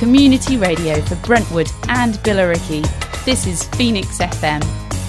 community radio for Brentwood and Billericay. This is Phoenix FM.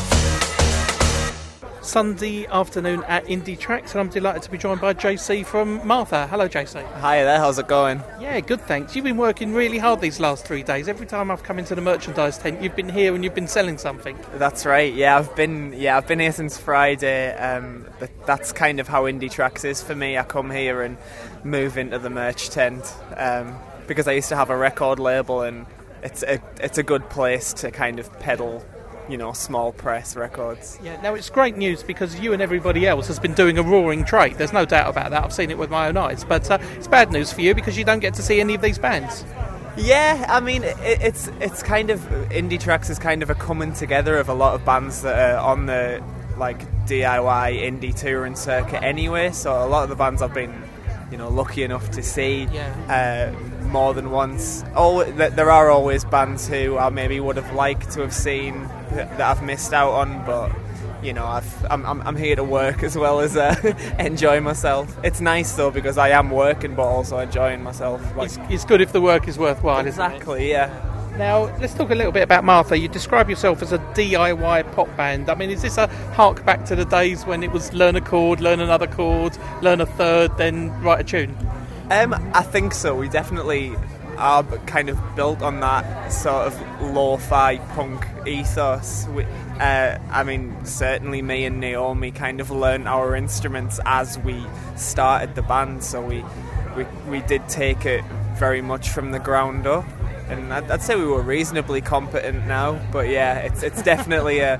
Sunday afternoon at Indie Tracks, and I'm delighted to be joined by JC from Martha. Hello, JC. Hi there, how's it going? Yeah, good, thanks. You've been working really hard these last 3 days. Every time I've come into the merchandise tent, you've been here and you've been selling something. That's right. Yeah, I've been here since Friday. That's kind of how Indie Tracks is for me. I come here and move into the merch tent because I used to have a record label, and it's a good place to kind of peddle, you know, small press records. Yeah, now it's great news because you and everybody else has been doing a roaring trade. There's no doubt about that. I've seen it with my own eyes. But it's bad news for you because you don't get to see any of these bands. Yeah, I mean, it's kind of, Indie Tracks is kind of a coming together of a lot of bands that are on the, like, DIY indie touring circuit anyway. So a lot of the bands I've been, you know, lucky enough to see more than once. There are always bands who I maybe would have liked to have seen that I've missed out on, but you know, I'm here to work as well as enjoy myself. It's nice though because I am working but also enjoying myself. It's good if the work is worthwhile. Exactly, isn't it? Yeah. Now let's talk a little bit about Martha. You describe yourself as a DIY pop band. I mean, is this a hark back to the days when it was learn a chord, learn another chord, learn a third, then write a tune? I think so. We definitely are kind of built on that sort of lo-fi punk ethos. I mean, certainly me and Naomi kind of learned our instruments as we started the band, so we did take it very much from the ground up, and I'd say we were reasonably competent now. But yeah, it's definitely a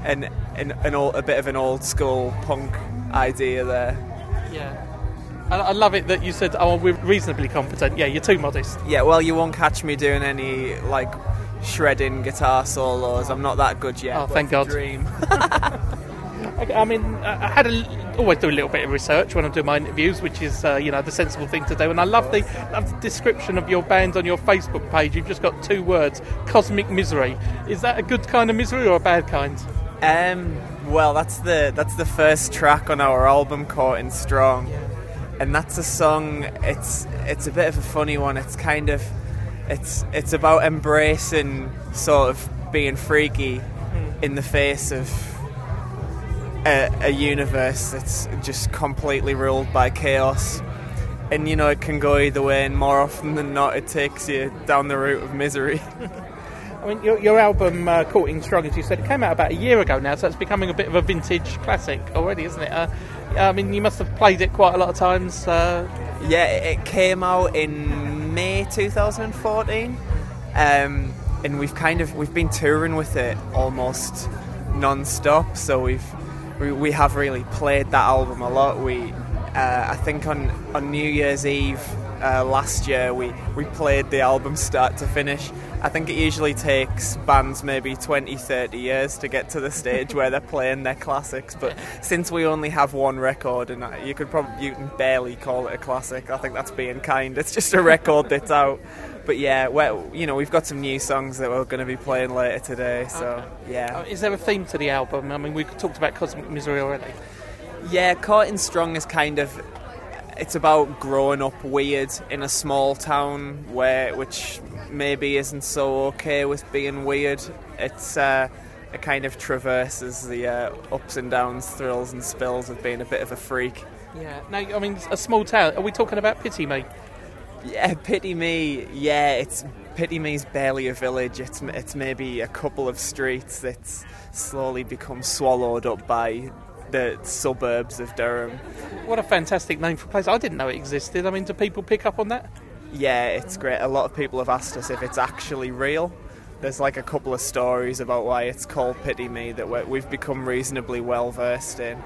bit of an old school punk idea there. Yeah. I love it that you said, oh, we're reasonably competent. Yeah, you're too modest. Yeah, well, you won't catch me doing any, like, shredding guitar solos. I'm not that good yet. Oh, thank God. Dream. I mean, I always do a little bit of research when I'm doing my interviews, which is, the sensible thing to do. And I love the description of your band on your Facebook page. You've just got 2 words, Cosmic Misery. Is that a good kind of misery or a bad kind? Well, that's the first track on our album, Caught in Strong. Yeah. And that's a song, it's a bit of a funny one. It's kind of, it's about embracing sort of being freaky in the face of a universe that's just completely ruled by chaos. And, you know, it can go either way, and more often than not, it takes you down the route of misery. I mean, your album, Caught in Strong, as you said, it came out about a year ago now, so it's becoming a bit of a vintage classic already, isn't it? I mean, you must have played it quite a lot of times. Yeah, it came out in May 2014, and we've been touring with it almost non-stop. So we have really played that album a lot. I think on New Year's Eve last year we played the album start to finish. I think it usually takes bands maybe 20-30 years to get to the stage where they're playing their classics, but since we only have one record, and you can barely call it a classic, I think that's being kind. It's just a record that's out. But yeah, we've got some new songs that we're going to be playing later today, so okay. Yeah. Is there a theme to the album? I mean, we talked about Cosmic Misery already. Yeah, Caught in Strong is kind of, it's about growing up weird in a small town which maybe isn't so okay with being weird. It kind of traverses the ups and downs, thrills and spills of being a bit of a freak. Yeah. Now, I mean, a small town. Are we talking about Pity Me? Yeah, Pity Me. Yeah, Pity Me's barely a village. It's maybe a couple of streets that's slowly become swallowed up by the suburbs of Durham. What a fantastic name for a place. I didn't know it existed. I mean, do people pick up on that? Yeah, it's great. A lot of people have asked us if it's actually real. There's like a couple of stories about why it's called Pity Me that we've become reasonably well versed in.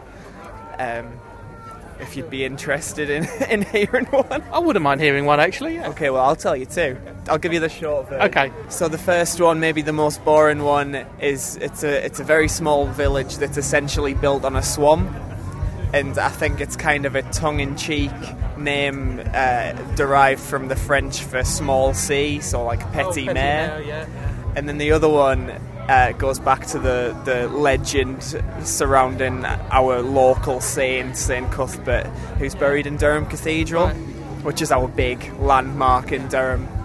If you'd be interested in hearing one. I wouldn't mind hearing one, actually. Yeah. Okay, well, I'll tell you two. I'll give you the short version. Okay. So the first one, maybe the most boring one, is it's a very small village that's essentially built on a swamp. And I think it's kind of a tongue-in-cheek name derived from the French for small sea, so like Petit Mer. Yeah. And then the other one goes back to the legend surrounding our local saint, St Cuthbert, who's buried in Durham Cathedral, which is our big landmark in Durham.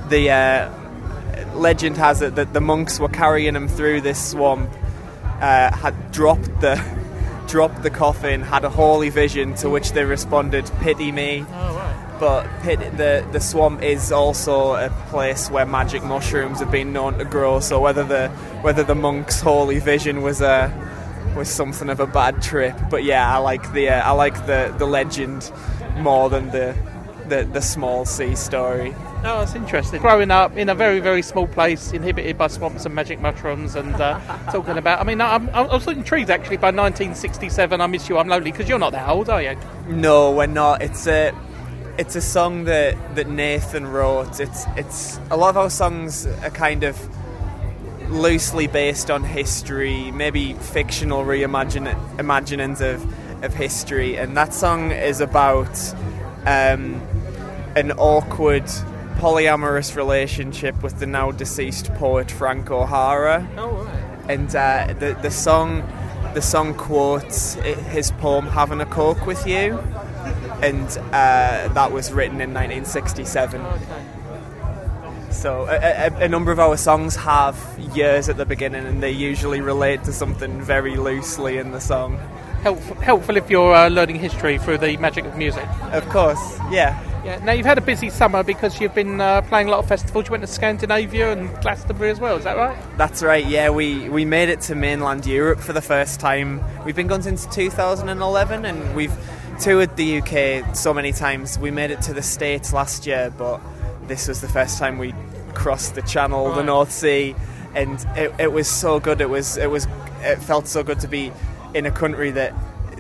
the legend has it that the monks were carrying him through this swamp, had dropped the coffin, had a holy vision, to which they responded, "Pity me." Oh, right. But the swamp is also a place where magic mushrooms have been known to grow. So whether the monk's holy vision was something of a bad trip, but yeah, I like the legend more than the small C story. Oh, that's interesting. Growing up in a very, very small place, inhibited by swamps and magic mushrooms, and talking about... I mean, I was intrigued, actually, by 1967, I Miss You, I'm Lonely, because you're not that old, are you? No, we're not. It's a song that Nathan wrote. It's a lot of our songs are kind of loosely based on history, maybe fictional reimaginings of history, and that song is about an awkward polyamorous relationship with the now deceased poet Frank O'Hara. Oh, right. And the song quotes his poem "Having a Coke with You," and that was written in 1967. Okay. So a number of our songs have years at the beginning, and they usually relate to something very loosely in the song. Helpful if you're learning history through the magic of music. Of course, yeah. Yeah. Now, you've had a busy summer because you've been playing a lot of festivals. You went to Scandinavia and Glastonbury as well, is that right? That's right, yeah. We made it to mainland Europe for the first time. We've been gone since 2011, and we've toured the UK so many times. We made it to the States last year, but this was the first time we crossed the Channel, the North Sea, and it was so good. It felt so good to be in a country that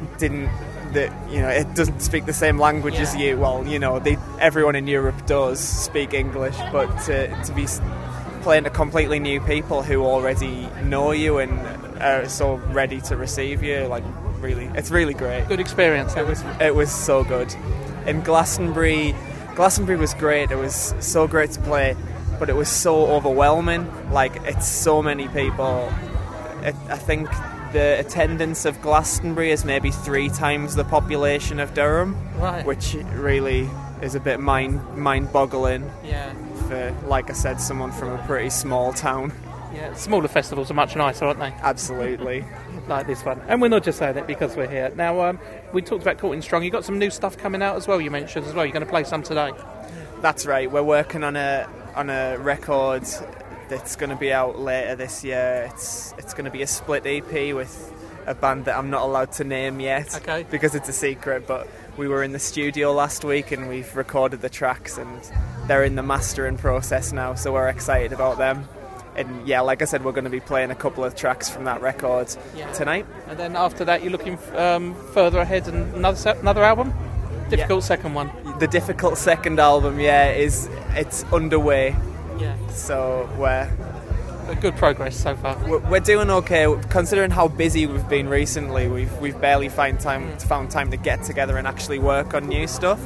it doesn't speak the same language as you. Well, everyone in Europe does speak English, but to be playing to completely new people who already know you and are so ready to receive you, it's really great. Good experience. It was so good. And Glastonbury was great. It was so great to play, but it was so overwhelming. It's so many people. I think the attendance of Glastonbury is maybe 3 times the population of Durham, right? Which really is a bit mind-boggling. Yeah. For, like I said, someone from a pretty small town. Yeah, smaller festivals are much nicer, aren't they? Absolutely. Like this one. And we're not just saying it because we're here. Now, we talked about Caught in Strong. You've got some new stuff coming out as well, you mentioned as well. You're going to play some today. That's right. We're working on a record that's going to be out later this year. It's going to be a split EP with a band that I'm not allowed to name yet, okay, because it's a secret, but we were in the studio last week and we've recorded the tracks and they're in the mastering process now, so we're excited about them. And yeah, like I said, we're going to be playing a couple of tracks from that record tonight. And then after that, you're looking further ahead and another album? Difficult second one. The difficult second album, it's underway. Yeah. So we're... Good progress so far. We're doing okay, considering how busy we've been recently. We've barely found time to get together and actually work on new stuff.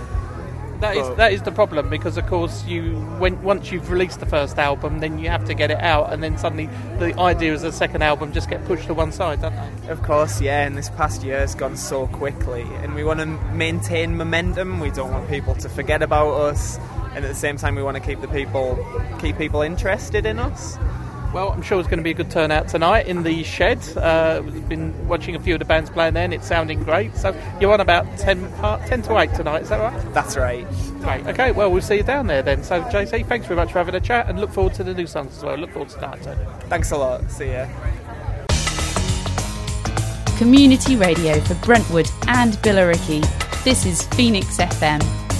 That is the problem, because of course once you've released the first album, then you have to get it out, and then suddenly the ideas of the second album just get pushed to one side, don't they? Of course, yeah. And this past year has gone so quickly, and we want to maintain momentum. We don't want people to forget about us, and at the same time, we want to keep people interested in us. Well, I'm sure it's going to be a good turnout tonight in the Shed. We've been watching a few of the bands playing there, and it's sounding great. So you're on about 10 to 8 tonight, is that right? That's right. Great. Okay, well, we'll see you down there then. So, JC, thanks very much for having a chat, and look forward to the new songs as well. Look forward to tonight, too. Thanks a lot. See ya. Community radio for Brentwood and Billericay. This is Phoenix FM.